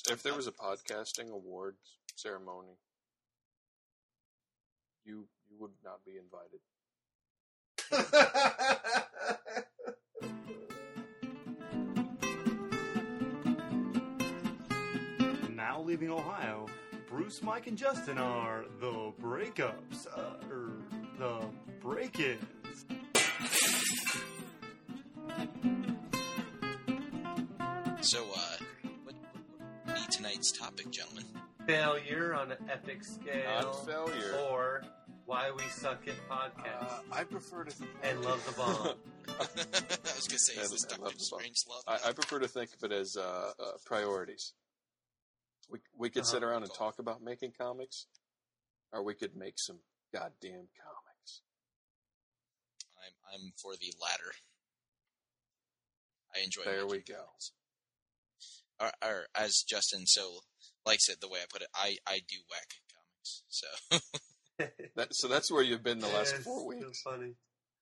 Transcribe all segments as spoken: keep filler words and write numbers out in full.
if there was a podcasting awards ceremony, you you would not be invited. Now leaving Ohio, Bruce, Mike, and Justin are the breakups, uh, er, the break-ins. So, uh, what, what would be tonight's topic, gentlemen? Failure on an epic scale. Not failure. Or why we suck at podcasts. Uh, I prefer to think and love the bomb. I was going to say, is this I Doctor love the bomb. Strange love? I, I prefer to think of it as uh, uh, priorities. We we could Uh-huh. sit around and talk about making comics, or we could make some goddamn comics. I'm I'm for the latter. I enjoy. There we making go. comics. Or, or as Justin so likes it, the way I put it, I, I do whack comics. So That, so that's where you've been the last Yes, four so weeks. funny.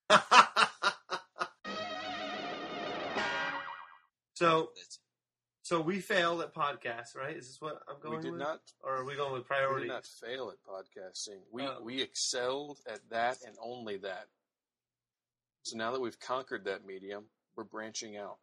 so, that's, so we failed at podcasts, right? Is this what I'm going We did with? not. Or are we going with We priorities? did not fail at podcasting. We Oh. we excelled at that and only that. So now that we've conquered that medium, we're branching out.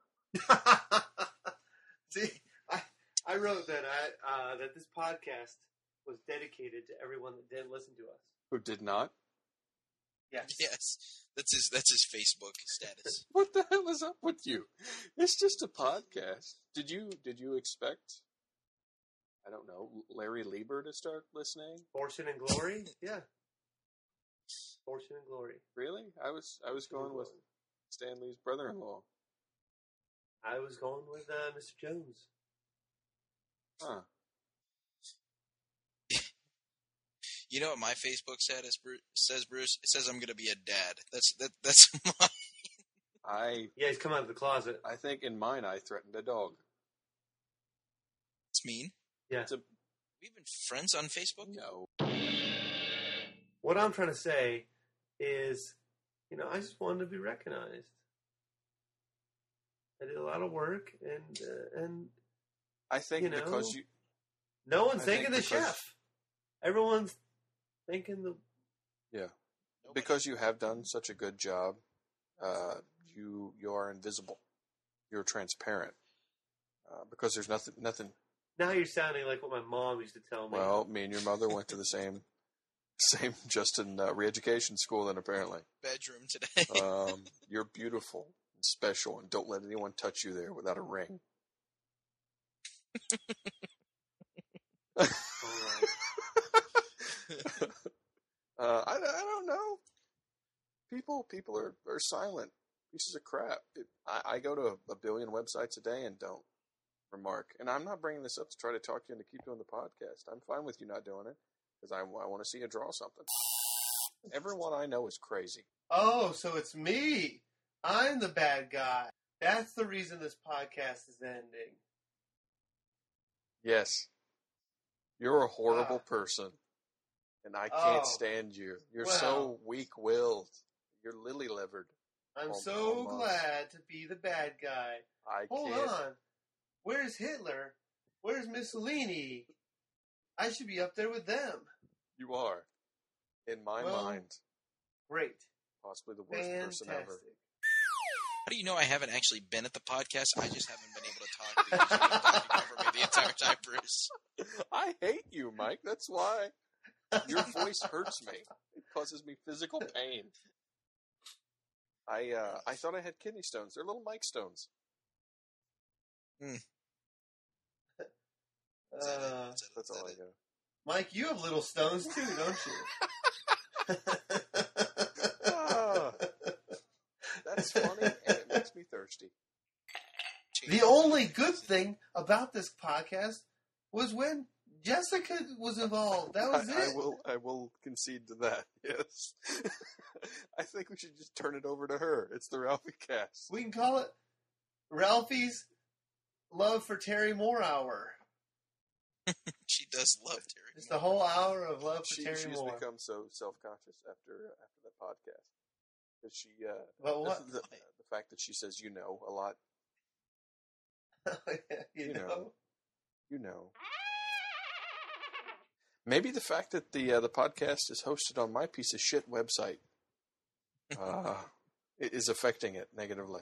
See, I, I wrote that I, uh, that this podcast was dedicated to everyone that didn't listen to us. Who did not? Yes. yes, that's his that's his Facebook status. What the hell is up with you? It's just a podcast. Did you did you expect? I don't know, Larry Lieber to start listening? Fortune and Glory? Yeah. Fortune and Glory. Really? I was I was Fortune and going with Glory. Stan Lee's brother-in-law. I was going with uh, Mister Jones. Huh. You know what my Facebook status Bruce, says, Bruce? It says I'm going to be a dad. That's that. That's my. I Yeah, he's come out of the closet. I think in mine I threatened a dog. It's mean. Yeah. It's a We've been friends on Facebook. no. What I'm trying to say is, you know, I just wanted to be recognized. I did a lot of work, and uh, and I think You know, because you no one's I thanking think the because- chef. Everyone's thanking the. yeah. Nobody. Because you have done such a good job, uh, you you are invisible. You're transparent. Uh, because there's nothing nothing. Now you're sounding like what my mom used to tell me. Well, me and your mother went to the same same Justin uh, re-education school. Then apparently, bedroom today. um, you're beautiful and special, and don't let anyone touch you there without a ring. All right. uh, I, I don't know. People people are, are silent pieces of crap. It, I, I go to a, a billion websites a day and don't remark. And I'm not bringing this up to try to talk you into keep doing the podcast. I'm fine with you not doing it because I, I want to see you draw something. Everyone I know is crazy. Oh, so it's me. I'm the bad guy. That's the reason this podcast is ending. Yes. You're a horrible Ah. person. And I can't Oh. stand you. You're Well. so weak-willed. You're lily-livered. I'm Al- so almost. glad to be the bad guy. I Hold can't. on. Where's Hitler? Where's Mussolini? I should be up there with them. You are. In my Well, mind, Great. possibly the worst Fantastic. person ever. How do you know I haven't actually been at the podcast? I just haven't been able to talk because you've been talking over me the entire time, Bruce. I hate you, Mike. That's why. Your voice hurts me. It causes me physical pain. I uh, I thought I had kidney stones. They're little Mike stones. Uh, That's it. That's all I it. got. Mike, you have little stones too, don't you? Ah, that's funny, and it makes me thirsty. The only good thing about this podcast was when Jessica was involved. That was I, it. I will I will concede to that. Yes. I think we should just turn it over to her. It's the Ralphie cast. We can call it Ralphie's Love for Terry Moore Hour. She does love Terry. It's the whole hour of love for She, Terry she's Moore. become so self-conscious after after that podcast. Because she, uh, But what? the, the fact that she says "you know" a lot. you, You know. know. You know. Maybe the fact that the uh, the podcast is hosted on my piece of shit website uh, is affecting it negatively.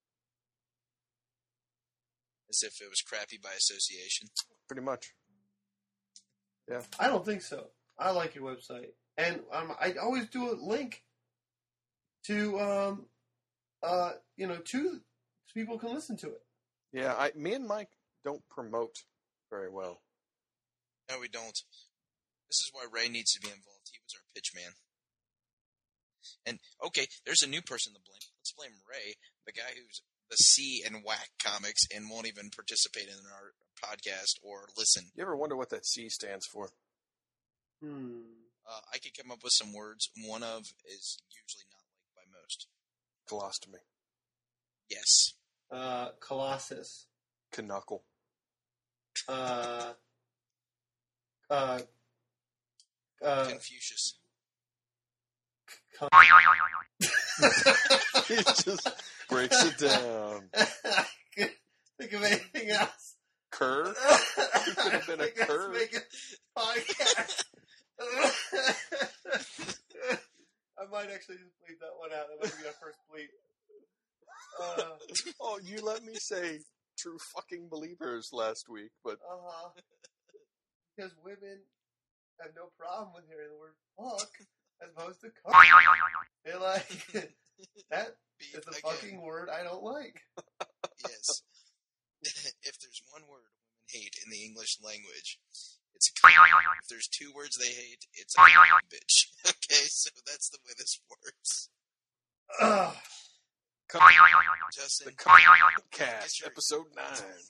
As if it was crappy by association. Pretty much. Yeah. I don't think so. I like your website. And um, I always do a link to, um, uh, you know, to so people can listen to it. Yeah, I, me and Mike don't promote very well. No, we don't. This is why Ray needs to be involved. He was our pitch man. And, okay, there's a new person to blame. Let's blame Ray, the guy who's the C in Whack Comics and won't even participate in our podcast or listen. You ever wonder what that C stands for? Hmm. Uh, I could come up with some words. One of is usually not liked by most. Colostomy. Yes. Uh, Colossus. Knuckle. Uh, uh, uh, Confucius. con- He just breaks it down. I couldn't think of anything else. Cur? He could have been a cur. Podcast. I might actually just bleep that one out. That might be our first bleep. Uh, Oh, you let me say true fucking believers last week, but uh-huh. Because women have no problem with hearing the word fuck as opposed to cunt. They're like, that Beef is a again. fucking word I don't like. Yes. If there's one word women hate in the English language, it's cunt. If there's two words they hate, it's a bitch. Okay, so that's the way this works. Ugh. Justin, the Cast, Yes, sir. episode nine.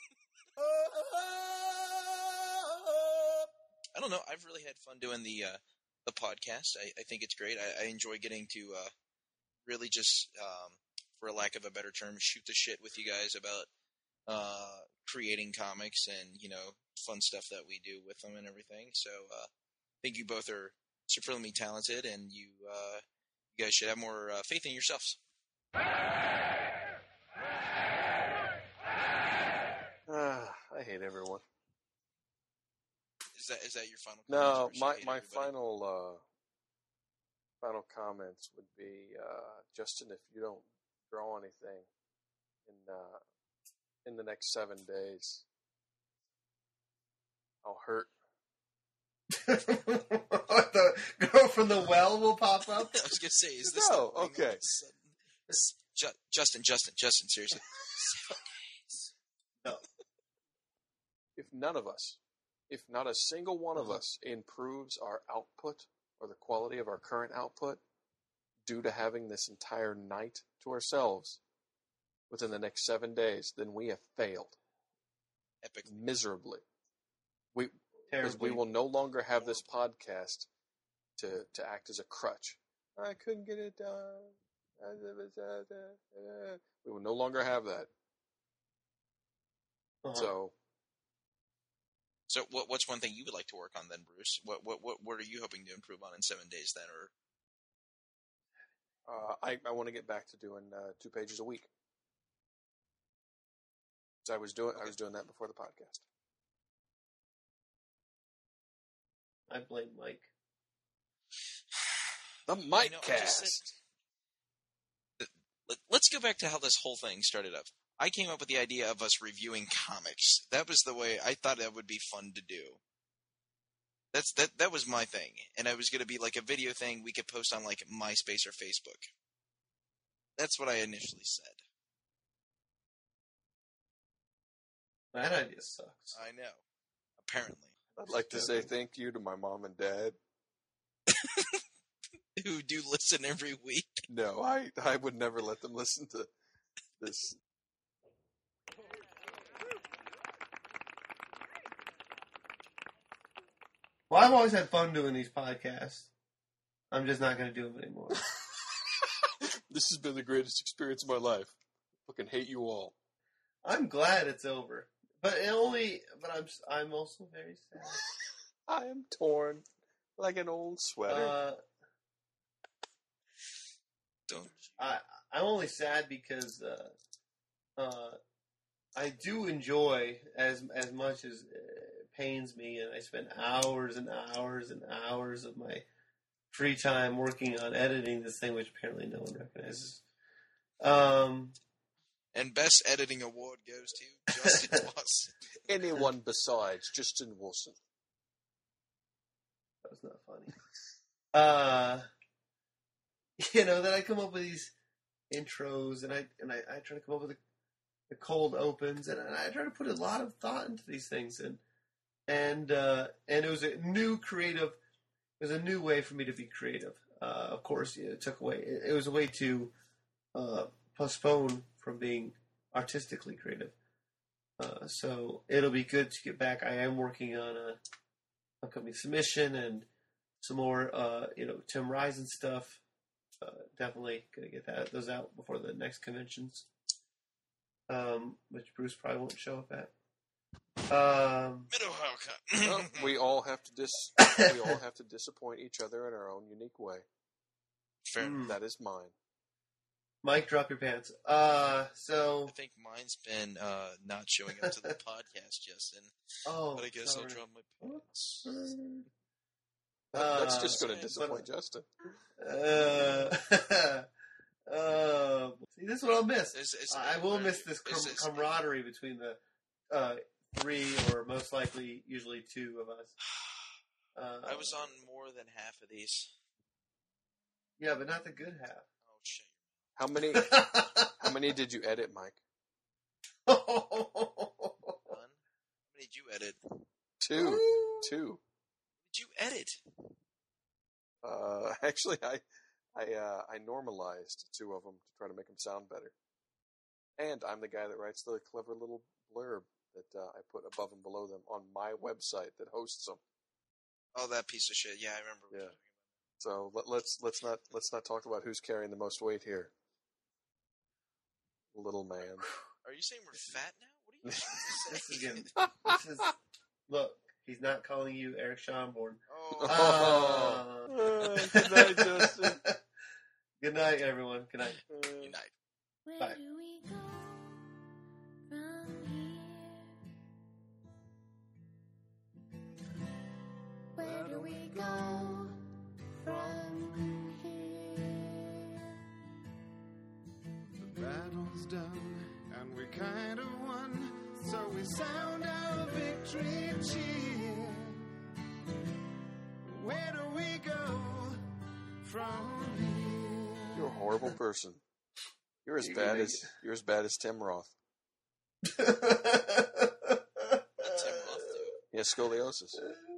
I don't know. I've really had fun doing the uh, the podcast. I, I think it's great. I, I enjoy getting to uh, really just, um, for a lack of a better term, shoot the shit with you guys about uh, creating comics and, you know, fun stuff that we do with them and everything. So uh, I think you both are supremely talented, and you uh, you guys should have more uh, faith in yourselves. Ah, I hate everyone. Is that is that your final? No, comments, or should my I hit my everybody? final uh, final comments would be uh, Justin, if you don't draw anything in uh, in the next seven days, I'll hurt. What, the girl from the well will pop up? I was gonna say, is this No, the thing okay. all of a sudden? This- Ju- Justin, Justin, Justin, seriously. If none of us, if not a single one of us improves our output or the quality of our current output due to having this entire night to ourselves within the next seven days, then we have failed Epic. miserably. We because Terribly. we will no longer have this podcast to to act as a crutch. I couldn't get it done. We will no longer have that. Uh-huh. So So, what, what's one thing you would like to work on then, Bruce? What what what what are you hoping to improve on in seven days then? Or uh, I I want to get back to doing uh, two pages a week. So I was doing I was doing that before the podcast. I blame Mike. The You Mike know, I just Cast. Let, let's go back to how this whole thing started up. I came up with the idea of us reviewing comics. That was the way I thought that would be fun to do. That's that that was my thing, and it was going to be like a video thing we could post on like MySpace or Facebook. That's what I initially said. That idea sucks. I know. Apparently, I'd like to say thank you to my mom and dad. who do listen every week? No, I I would never let them listen to this. Well, I've always had fun doing these podcasts. I'm just not going to do them anymore. This has been the greatest experience of my life. Fucking hate you all. I'm glad it's over, but it only. But I'm. I'm also very sad. I am torn like an old sweater. Uh, Don't. I I'm only sad because uh, uh, I do enjoy as as much as it pains me, and I spend hours and hours and hours of my free time working on editing this thing, which apparently no one recognizes. Um, and best editing award goes to Justin Watson. Anyone besides Justin Wilson. That was not funny. Uh, you know, then I come up with these intros, and I and I, I try to come up with the, the cold opens, and, and I try to put a lot of thought into these things, and and uh, and it was a new creative. It was a new way for me to be creative. Uh, of course, it took away. It, it was a way to uh, postpone from being artistically creative. Uh, so it'll be good to get back. I am working on a upcoming submission and some more, uh, you know, Tim Risen stuff. Uh, definitely gonna get that those out before the next conventions, um, which Bruce probably won't show up at. Um, Well, we all have to dis. We all have to disappoint each other in our own unique way. Fair. Mm. That is mine. Mike, drop your pants. Uh, so I think mine's been uh, not showing up to the podcast, Justin. oh, But I guess sorry. I'll drop my pants. That- That's Uh, just going to but- disappoint Justin. Uh, uh, see, this is what I'll miss. It's- it's- I will miss this com- it's- it's- camaraderie between the uh, three, or most likely, usually two of us. Uh, I was on more than half of these. Yeah, but not the good half. Oh shit! How many? How many did you edit, Mike? One. How many did you edit? Two. Two. Did you edit? Uh, actually, I, I, uh, I normalized two of them to try to make them sound better. And I'm the guy that writes the clever little blurb that uh, I put above and below them on my website that hosts them. Oh, that piece of shit. Yeah, I remember. what Yeah. you're talking So let, let's let's not let's not talk about who's carrying the most weight here. Little man. about. Are you saying we're fat now? What are you This is saying? good. This is, look, he's not calling you Eric Schomburn. Oh, Uh, Good night, Justin. Good night, everyone. Good night. good night. Where Bye. do we go from here? Where do we go from here? The battle's done, and we kind of won, so we sound our victory cheer. Where do we go from here? You're a horrible person. You're as You bad make as it. you're as bad as Tim Roth. What's Tim Roth do? He has scoliosis.